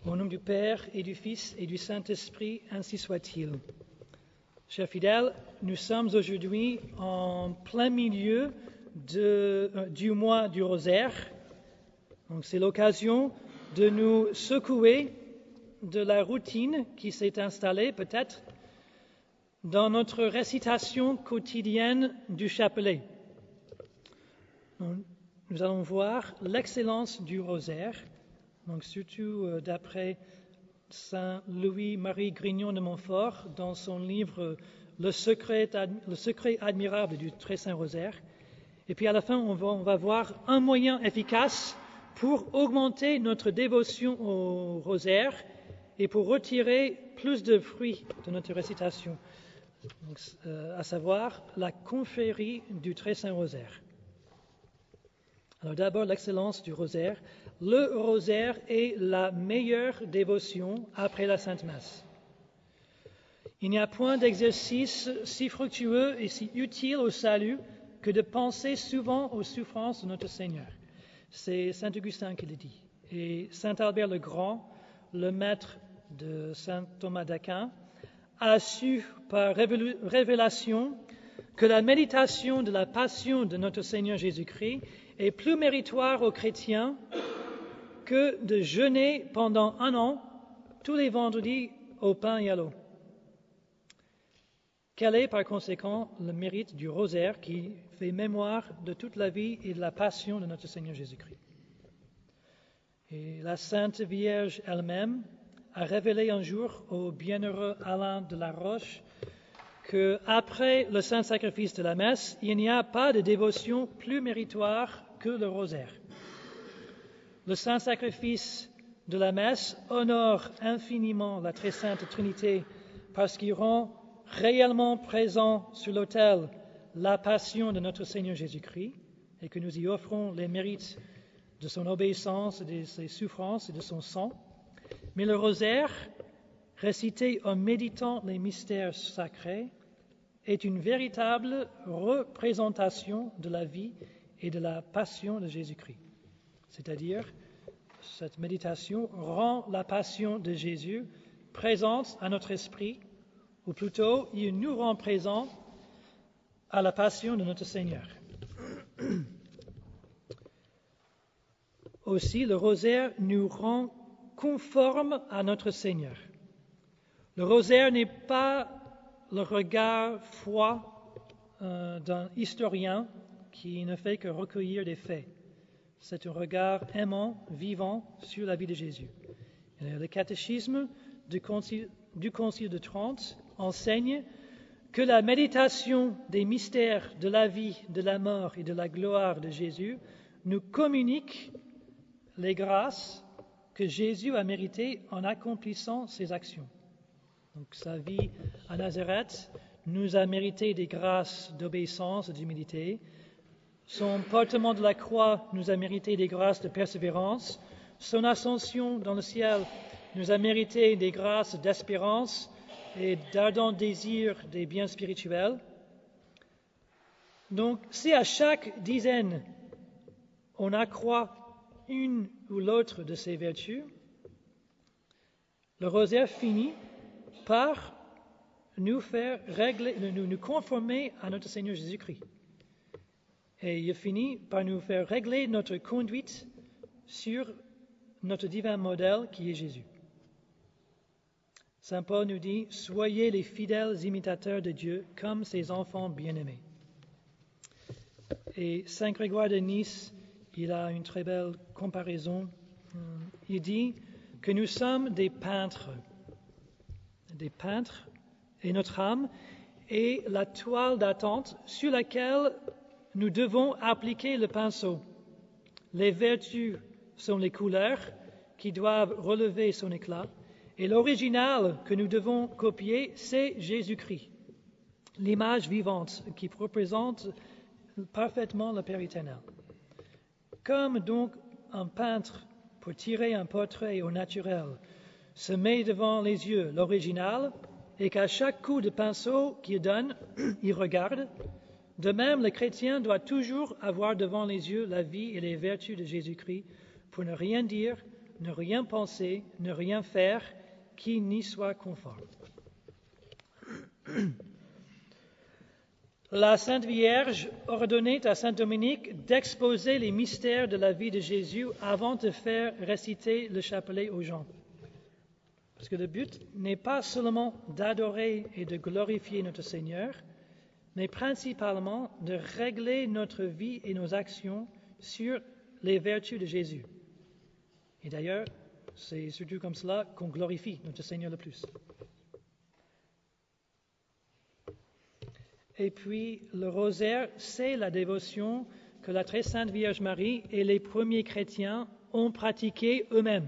Au nom du Père et du Fils et du Saint-Esprit, ainsi soit-il. Chers fidèles, nous sommes aujourd'hui en plein milieu du mois du rosaire. Donc c'est l'occasion de nous secouer de la routine qui s'est installée peut-être dans notre récitation quotidienne du chapelet. Nous allons voir l'excellence du rosaire, donc surtout d'après Saint Louis-Marie Grignon de Montfort dans son livre Le secret admirable du très saint rosaire. Et puis à la fin, on va voir un moyen efficace pour augmenter notre dévotion au rosaire et pour retirer plus de fruits de notre récitation, donc, à savoir la confrérie du très saint rosaire. Alors d'abord, l'excellence du rosaire. Le rosaire est la meilleure dévotion après la Sainte Messe. Il n'y a point d'exercice si fructueux et si utile au salut que de penser souvent aux souffrances de notre Seigneur. C'est saint Augustin qui le dit. Et saint Albert le Grand, le maître de saint Thomas d'Aquin, a su par révélation que la méditation de la passion de notre Seigneur Jésus-Christ est plus méritoire aux chrétiens que de jeûner pendant 1 an, tous les vendredis, au pain et à l'eau. Quel est par conséquent le mérite du rosaire qui fait mémoire de toute la vie et de la passion de notre Seigneur Jésus-Christ? Et la Sainte Vierge elle-même a révélé un jour au bienheureux Alain de la Roche qu'après le saint sacrifice de la messe, il n'y a pas de dévotion plus méritoire que le rosaire. Le saint sacrifice de la messe honore infiniment la très sainte Trinité parce qu'il rend réellement présent sur l'autel la passion de notre Seigneur Jésus-Christ et que nous y offrons les mérites de son obéissance, de ses souffrances et de son sang. Mais le rosaire, récité en méditant les mystères sacrés, est une véritable représentation de la vie et de la passion de Jésus-Christ. C'est-à-dire, cette méditation rend la passion de Jésus présente à notre esprit, ou plutôt, il nous rend présents à la passion de notre Seigneur. Aussi, le rosaire nous rend conformes à notre Seigneur. Le rosaire n'est pas le regard froid d'un historien qui ne fait que recueillir des faits. C'est un regard aimant, vivant sur la vie de Jésus. Et le catéchisme du Concile de Trente enseigne que la méditation des mystères de la vie, de la mort et de la gloire de Jésus nous communique les grâces que Jésus a méritées en accomplissant ses actions. Donc sa vie à Nazareth nous a mérité des grâces d'obéissance et d'humilité. Son portement de la croix nous a mérité des grâces de persévérance. Son ascension dans le ciel nous a mérité des grâces d'espérance et d'ardent désir des biens spirituels. Donc, si à chaque dizaine, on accroît une ou l'autre de ces vertus, le rosaire finit par nous faire nous conformer à notre Seigneur Jésus-Christ. Et il finit par nous faire régler notre conduite sur notre divin modèle qui est Jésus. Saint Paul nous dit « Soyez les fidèles imitateurs de Dieu comme ses enfants bien-aimés ». Et Saint Grégoire de Nice, il a une très belle comparaison. Il dit que nous sommes des peintres, et notre âme est la toile d'attente sur laquelle nous devons appliquer le pinceau. Les vertus sont les couleurs qui doivent relever son éclat. Et l'original que nous devons copier, c'est Jésus-Christ, l'image vivante qui représente parfaitement le Père éternel. Comme donc un peintre, pour tirer un portrait au naturel, se met devant les yeux l'original et qu'à chaque coup de pinceau qu'il donne, il regarde, de même le chrétien doit toujours avoir devant les yeux la vie et les vertus de Jésus-Christ pour ne rien dire, ne rien penser, ne rien faire qui n'y soit conforme. La Sainte Vierge ordonnait à Saint Dominique d'exposer les mystères de la vie de Jésus avant de faire réciter le chapelet aux gens. Parce que le but n'est pas seulement d'adorer et de glorifier notre Seigneur, mais principalement de régler notre vie et nos actions sur les vertus de Jésus. Et d'ailleurs, c'est surtout comme cela qu'on glorifie notre Seigneur le plus. Et puis, le rosaire, c'est la dévotion que la très sainte Vierge Marie et les premiers chrétiens ont pratiquée eux-mêmes.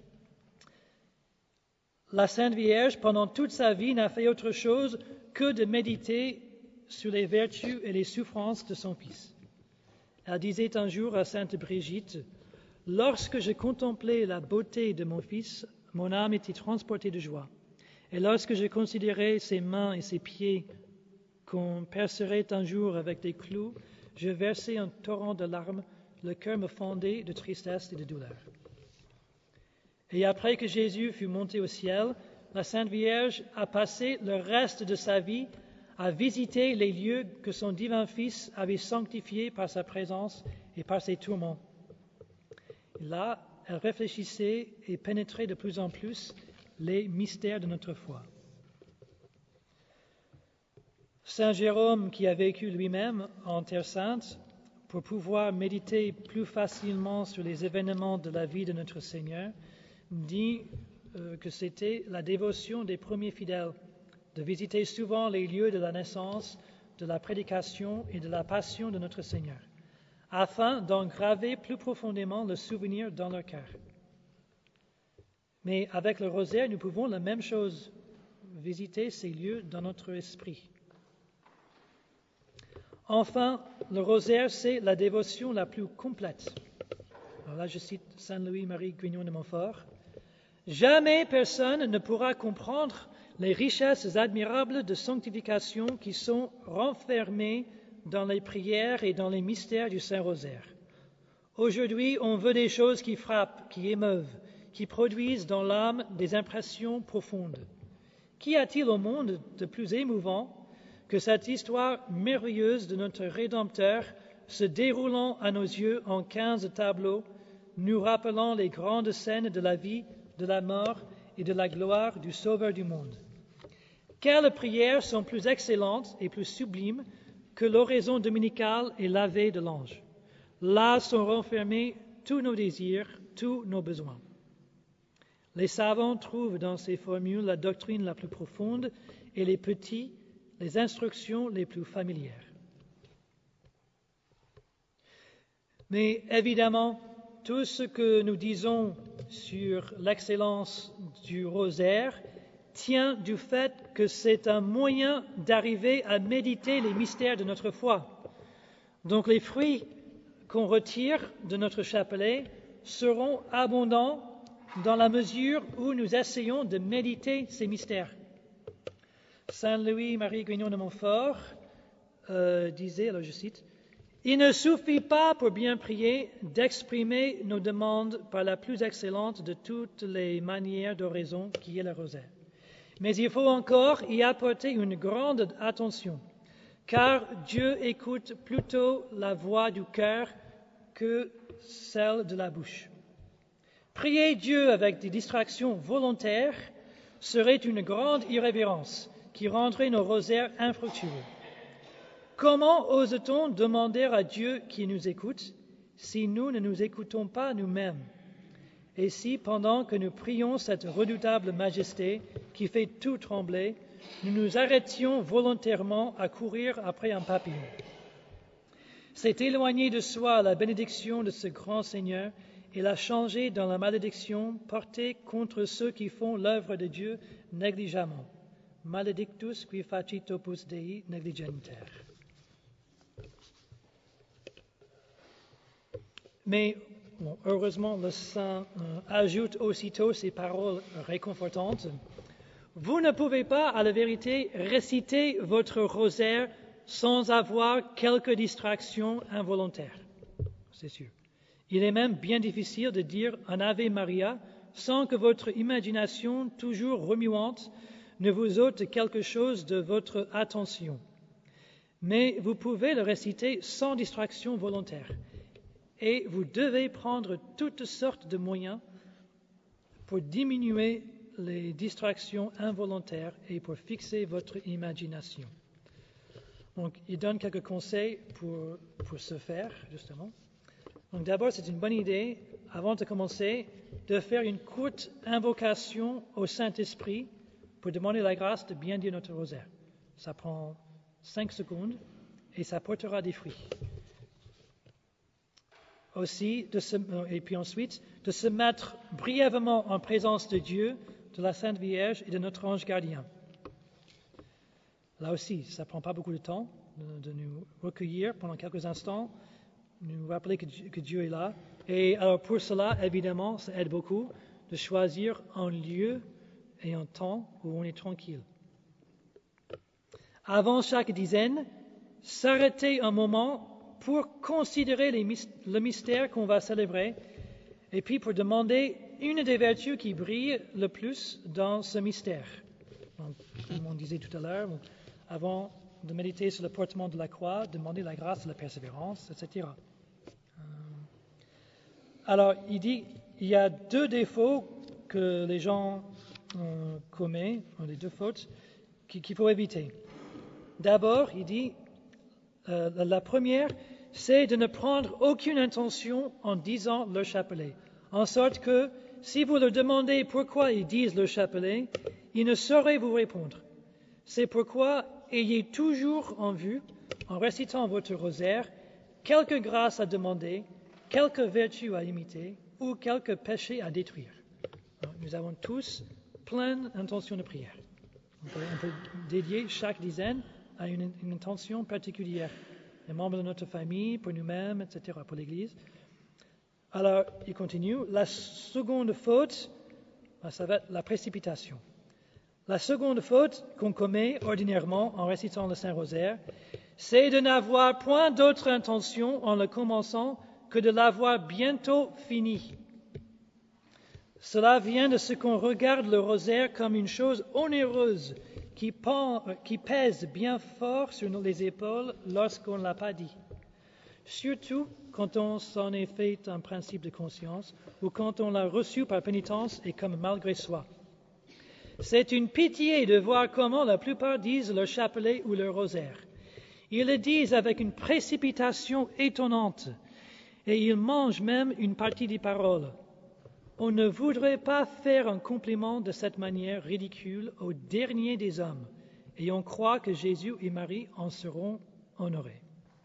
La Sainte Vierge, pendant toute sa vie, n'a fait autre chose que de méditer sur les vertus et les souffrances de son Fils. Elle disait un jour à Sainte Brigitte, « Lorsque je contemplais la beauté de mon Fils, mon âme était transportée de joie. Et lorsque je considérais ses mains et ses pieds qu'on percerait un jour avec des clous, je versais un torrent de larmes, le cœur me fondait de tristesse et de douleur. » Et après que Jésus fut monté au ciel, la Sainte Vierge a passé le reste de sa vie à visiter les lieux que son divin Fils avait sanctifiés par sa présence et par ses tourments. Et là, elle réfléchissait et pénétrait de plus en plus les mystères de notre foi. Saint Jérôme, qui a vécu lui-même en Terre Sainte, pour pouvoir méditer plus facilement sur les événements de la vie de notre Seigneur, dit que c'était la dévotion des premiers fidèles, de visiter souvent les lieux de la naissance, de la prédication et de la passion de notre Seigneur, afin d'en graver plus profondément le souvenir dans leur cœur. Mais avec le rosaire, nous pouvons la même chose, visiter ces lieux dans notre esprit. Enfin, le rosaire, c'est la dévotion la plus complète. Alors là, je cite Saint Louis-Marie Grignon de Montfort. « Jamais personne ne pourra comprendre les richesses admirables de sanctification qui sont renfermées dans les prières et dans les mystères du Saint-Rosaire. Aujourd'hui, on veut des choses qui frappent, qui émeuvent, qui produisent dans l'âme des impressions profondes. Qu'y a-t-il au monde de plus émouvant que cette histoire merveilleuse de notre Rédempteur se déroulant à nos yeux en 15 tableaux, nous rappelant les grandes scènes de la vie, de la mort et de la gloire du Sauveur du monde. Quelles prières sont plus excellentes et plus sublimes que l'oraison dominicale et l'Ave de l'ange? Là sont renfermés tous nos désirs, tous nos besoins. Les savants trouvent dans ces formules la doctrine la plus profonde et les petits, les instructions les plus familières. Mais évidemment, tout ce que nous disons sur l'excellence du rosaire tient du fait que c'est un moyen d'arriver à méditer les mystères de notre foi. Donc les fruits qu'on retire de notre chapelet seront abondants dans la mesure où nous essayons de méditer ces mystères. Saint Louis-Marie Grignon de Montfort disait, alors je cite, « Il ne suffit pas pour bien prier d'exprimer nos demandes par la plus excellente de toutes les manières d'oraison qui est le rosaire. Mais il faut encore y apporter une grande attention, car Dieu écoute plutôt la voix du cœur que celle de la bouche. Prier Dieu avec des distractions volontaires serait une grande irrévérence qui rendrait nos rosaires infructueux. Comment ose-t-on demander à Dieu qu'il nous écoute si nous ne nous écoutons pas nous-mêmes? Et si, pendant que nous prions cette redoutable majesté qui fait tout trembler, nous nous arrêtions volontairement à courir après un papillon? C'est éloigner de soi la bénédiction de ce grand Seigneur et la changer dans la malédiction portée contre ceux qui font l'œuvre de Dieu négligemment. Maledictus qui facit opus Dei negligenter. Mais bon, heureusement, le saint ajoute aussitôt ces paroles réconfortantes. Vous ne pouvez pas, à la vérité, réciter votre rosaire sans avoir quelques distractions involontaires, c'est sûr. Il est même bien difficile de dire un Ave Maria sans que votre imagination, toujours remuante, ne vous ôte quelque chose de votre attention. Mais vous pouvez le réciter sans distraction volontaire. Et vous devez prendre toutes sortes de moyens pour diminuer les distractions involontaires et pour fixer votre imagination. Donc, il donne quelques conseils pour ce faire, justement. Donc, d'abord, c'est une bonne idée, avant de commencer, de faire une courte invocation au Saint-Esprit pour demander la grâce de bien dire notre rosaire. Ça prend 5 secondes et ça portera des fruits. Aussi, et puis ensuite, de se mettre brièvement en présence de Dieu, de la Sainte Vierge et de notre ange gardien. Là aussi, ça ne prend pas beaucoup de temps de nous recueillir pendant quelques instants, nous rappeler que Dieu est là. Et alors pour cela, évidemment, ça aide beaucoup de choisir un lieu et un temps où on est tranquille. Avant chaque dizaine, s'arrêter un moment pour considérer le mystère qu'on va célébrer et puis pour demander une des vertus qui brille le plus dans ce mystère. Donc, comme on disait tout à l'heure, avant de méditer sur le portement de la croix, demander la grâce de la persévérance, etc. Alors, il dit, il y a 2 défauts que les gens commettent, les 2 fautes qu'il faut éviter. D'abord, il dit, la première, c'est de ne prendre aucune intention en disant le chapelet. En sorte que, si vous leur demandez pourquoi ils disent le chapelet, ils ne sauraient vous répondre. C'est pourquoi ayez toujours en vue, en récitant votre rosaire, quelque grâce à demander, quelque vertu à imiter ou quelque péché à détruire. Alors, nous avons tous plein d'intentions de prière. On peut dédier chaque dizaine à une intention particulière. Les membres de notre famille, pour nous-mêmes, etc., pour l'Église. Alors, il continue. La seconde faute, ça va être la précipitation. La seconde faute qu'on commet ordinairement en récitant le Saint-Rosaire, c'est de n'avoir point d'autre intention en le commençant que de l'avoir bientôt fini. Cela vient de ce qu'on regarde le rosaire comme une chose onéreuse qui pèse bien fort sur les épaules lorsqu'on ne l'a pas dit. Surtout quand on s'en est fait un principe de conscience ou quand on l'a reçu par pénitence et comme malgré soi. C'est une pitié de voir comment la plupart disent le chapelet ou le rosaire. Ils le disent avec une précipitation étonnante et ils mangent même une partie des paroles. On ne voudrait pas faire un compliment de cette manière ridicule au dernier des hommes, et on croit que Jésus et Marie en seront honorés.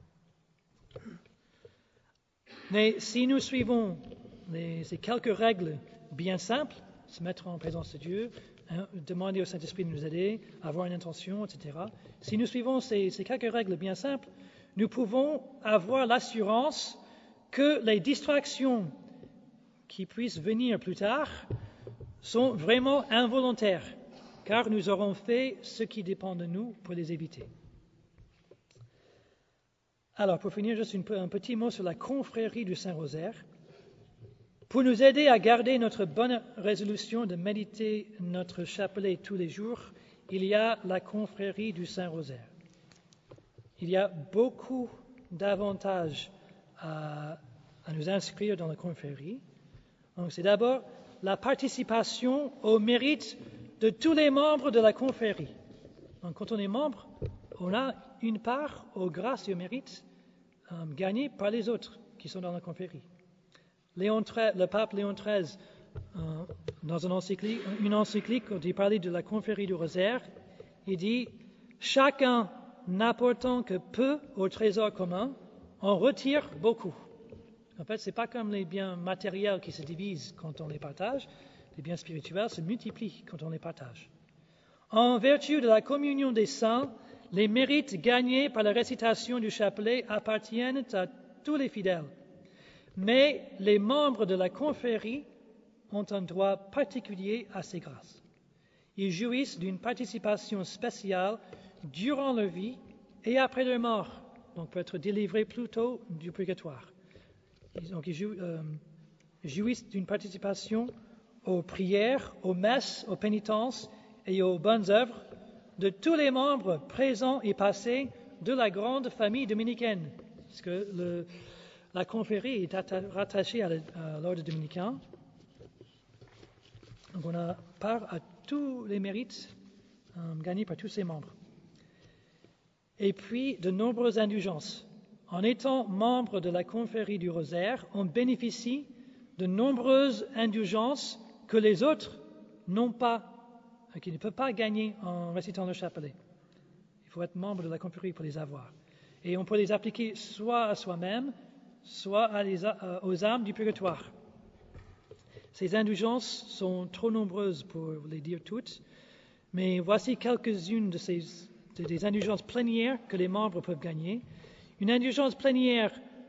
Mais si nous suivons ces quelques règles bien simples, se mettre en présence de Dieu, demander au Saint-Esprit de nous aider, avoir une intention, etc. Si nous suivons ces quelques règles bien simples, nous pouvons avoir l'assurance que les distractions qui puissent venir plus tard sont vraiment involontaires, car nous aurons fait ce qui dépend de nous pour les éviter. Alors, pour finir, juste un petit mot sur la confrérie du Saint-Rosaire. Pour nous aider à garder notre bonne résolution de méditer notre chapelet tous les jours, il y a la confrérie du Saint-Rosaire. Il y a beaucoup d'avantages à nous inscrire dans la confrérie. Donc, c'est d'abord la participation au mérite de tous les membres de la confrérie. Donc, quand on est membre, on a une part aux grâces et aux mérites gagnés par les autres qui sont dans la confrérie. Le pape Léon XIII, dans une encyclique, quand il parlait de la confrérie du rosaire, il dit « Chacun n'apportant que peu au trésor commun, en retire beaucoup ». En fait, ce n'est pas comme les biens matériels qui se divisent quand on les partage. Les biens spirituels se multiplient quand on les partage. En vertu de la communion des saints, les mérites gagnés par la récitation du chapelet appartiennent à tous les fidèles. Mais les membres de la confrérie ont un droit particulier à ces grâces. Ils jouissent d'une participation spéciale durant leur vie et après leur mort, donc pour être délivrés plus tôt du purgatoire. jouissent d'une participation aux prières, aux messes, aux pénitences et aux bonnes œuvres de tous les membres présents et passés de la grande famille dominicaine. Parce que la confrérie est rattachée à l'ordre dominicain. Donc on a part à tous les mérites gagnés par tous ses membres. Et puis de nombreuses indulgences. En étant membre de la confrérie du Rosaire, on bénéficie de nombreuses indulgences que les autres n'ont pas, qui ne peuvent pas gagner en récitant le chapelet. Il faut être membre de la confrérie pour les avoir. Et on peut les appliquer soit à soi-même, soit aux âmes du purgatoire. Ces indulgences sont trop nombreuses pour les dire toutes, mais voici quelques-unes des indulgences plénières que les membres peuvent gagner. Une indulgence plénière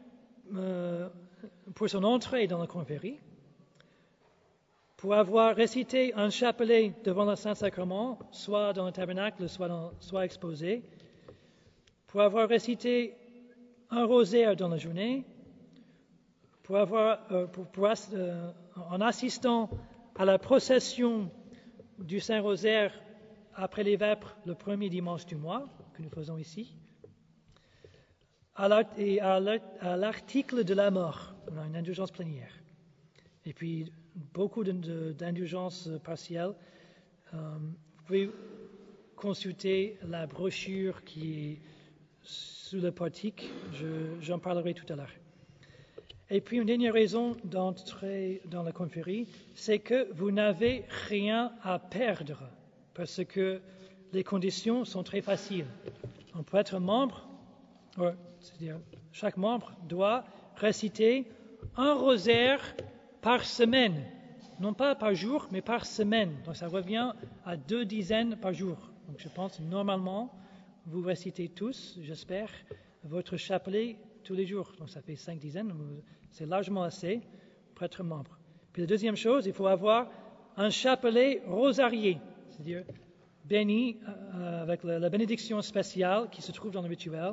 pour son entrée dans la confrérie, pour avoir récité un chapelet devant le Saint-Sacrement, soit dans le tabernacle, soit exposé, pour avoir récité un rosaire dans la journée, en assistant à la procession du Saint-Rosaire après les vêpres le premier dimanche du mois, que nous faisons ici, à l'article de la mort, on a une indulgence plénière. Et puis, beaucoup d'indulgences partielles. Vous pouvez consulter la brochure qui est sous le portique, j'en parlerai tout à l'heure. Et puis, une dernière raison d'entrer dans la confrérie, c'est que vous n'avez rien à perdre, parce que les conditions sont très faciles. On peut être membre, c'est-à-dire chaque membre doit réciter un rosaire par semaine, non pas par jour, mais par semaine. Donc ça revient à 2 dizaines par jour. Donc je pense normalement, vous récitez tous, j'espère, votre chapelet tous les jours. Donc ça fait 5 dizaines, c'est largement assez pour être membre. Puis la deuxième chose, il faut avoir un chapelet rosarié, c'est-à-dire béni avec la bénédiction spéciale qui se trouve dans le rituel.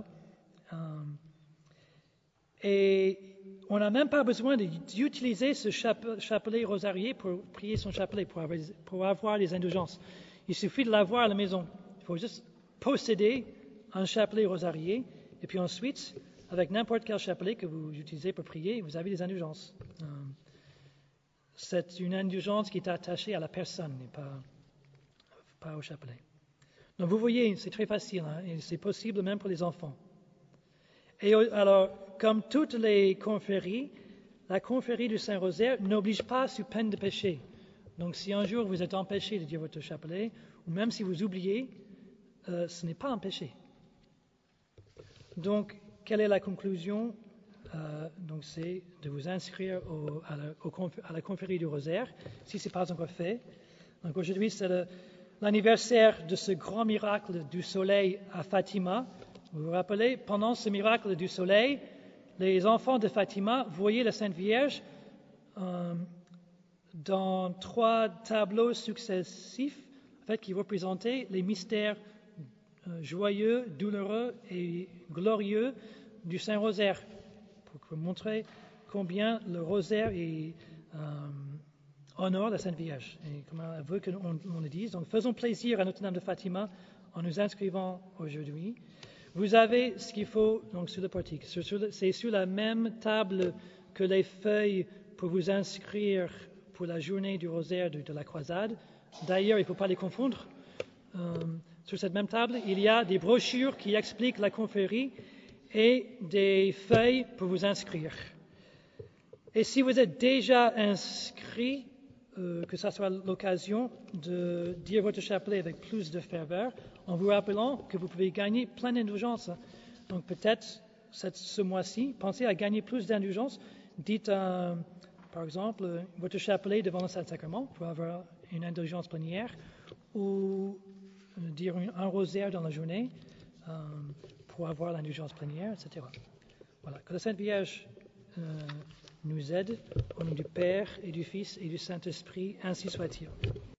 Et on n'a même pas besoin d'utiliser ce chapelet rosarié pour prier son chapelet, pour avoir les indulgences. Il suffit de l'avoir à la maison. Il faut juste posséder un chapelet rosarié, et puis ensuite, avec n'importe quel chapelet que vous utilisez pour prier, vous avez des indulgences. C'est une indulgence qui est attachée à la personne, et pas au chapelet. Donc vous voyez, c'est très facile, et c'est possible même pour les enfants. Et alors, comme toutes les confréries, la confrérie du Saint-Rosaire n'oblige pas sous peine de péché. Donc si un jour vous êtes empêché de dire votre chapelet, ou même si vous oubliez, ce n'est pas un péché. Donc, quelle est la conclusion? Donc c'est de vous inscrire à la confrérie du Rosaire, si ce n'est pas encore fait. Donc aujourd'hui, c'est l'anniversaire de ce grand miracle du soleil à Fatima. Vous vous rappelez, pendant ce miracle du soleil, les enfants de Fatima voyaient la Sainte Vierge dans 3 tableaux successifs, en fait, qui représentaient les mystères joyeux, douloureux et glorieux du Saint-Rosaire, pour montrer combien le rosaire honore la Sainte Vierge, et comment elle veut qu'on le dise. Donc faisons plaisir à Notre-Dame de Fatima en nous inscrivant aujourd'hui. Vous avez ce qu'il faut donc sur le portique. C'est sur la même table que les feuilles pour vous inscrire pour la journée du rosaire de la croisade. D'ailleurs, il ne faut pas les confondre. Sur cette même table, il y a des brochures qui expliquent la confrérie et des feuilles pour vous inscrire. Et si vous êtes déjà inscrit, que ça soit l'occasion de dire votre chapelet avec plus de ferveur, en vous rappelant que vous pouvez gagner plein d'indulgences. Donc peut-être ce mois-ci, pensez à gagner plus d'indulgences. Dites, par exemple, votre chapelet devant le Saint-Sacrement pour avoir une indulgence plénière, ou dire un rosaire dans la journée pour avoir l'indulgence plénière, etc. Voilà, que la Sainte Vierge nous aide au nom du Père et du Fils et du Saint-Esprit, ainsi soit-il.